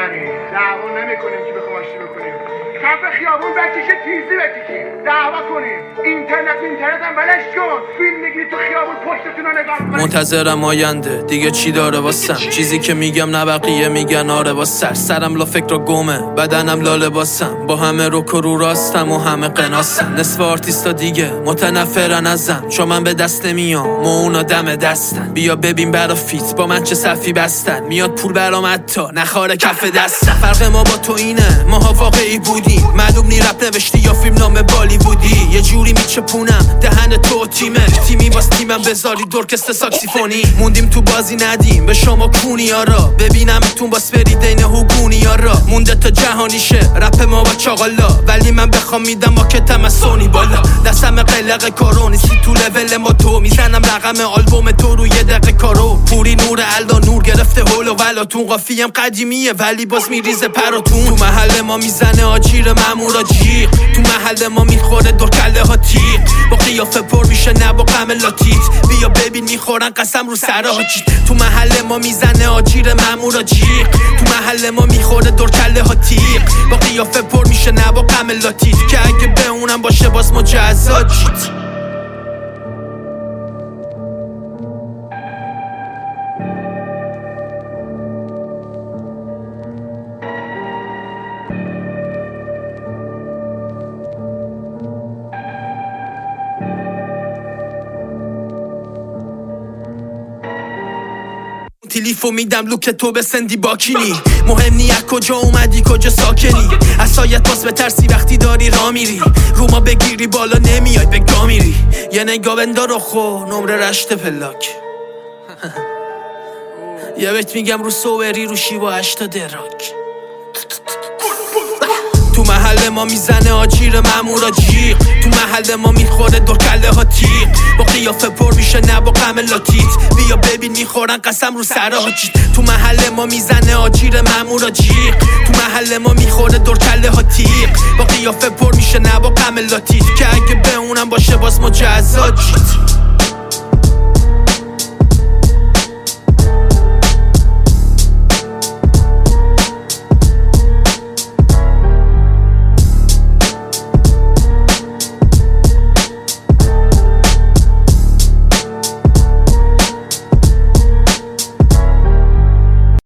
رفیقی دعوا نمیکنیم که بخوام آشتی بکنیم کف خیابون بکشه تیزی بکشیم دعوا کنیم اینترنت هم بلش کن فیلم میگیری تو خیابون پشتتون رو نگاه کنیم منتظرم آینده دیگه چی داره واسم چیزی که میگم نه بقیه میگن آره با سرم لا فکر گمه بدنم لا لباسم با همه روک و رو راستم و همه قناسم نصف آرتیستا دیگه متنفرن ازم چون من به دست نمیام و اونا دم دستن بیا ببین برا فیت با من چه صفی بستن میاد پول برام حتی نخاره کف دستم فرق ما با تو اینه ماها واقعی بودیم معلوم نی رپ نوشتی یا فیلم نام بالیوودی یه جوری میچپونم دهن تو تیمی باز تیمم بذاری درکست ساکسیفونی موندیم تو بازی ندیم به شما کونیارا ببینم اتون باس برید این هوگونیارا مونده تا جهانی شه رپ ما با چاقالا ولی من بخوام میدم با کتم از سونی بالا دستم قلق کارو نیستی تو لول ما تو میزنم رقم آلبوم تو روی دقیقه کارو پوری نور الدا نور گرفته هول و ولاتون قافیم قدیمیه ولی باز میریزه پراتون تو محل ما میزنه آجیر مامورا جیغ تو محل ما میخوره دور کله ها تیغ با قیافه پر میشه نه با غم لاتیت بیا ببین میخورن قسم رو سرها چیت تو محل ما میزنه آجیر مامورا جیغ تو محل ما میخوره دور کله ها تیغ با قیافه پر میشه نه با غم لاتیت که اگه به اونم باشه باز مجزا جیت تلیفو میدم لوک تو به سندی باکینی مهم نی از کجا اومدی کجا ساکنی از سایت باز بترسی وقتی داری را میری رو ما بگیری بالا نمیای به گا میری یه نگاه بندار خو نمره رشت پلاک یه بهت میگم رو سووری رو شیوا 8 دراک تو محل ما میزنه آجیر مامورا جیغ تو محل ما میخوره دور کله ها تیغ با قیافه پر میشه نه با غم لاتیت بیا ببین میخورن قسم رو سرها چیت تو محل ما میزنه آجیر مامورا جیغ تو محل ما میخوره دور کله ها تیغ با قیافه پر میشه نه با غم لاتیت که اگه به اونم باشه باز مجزا جیت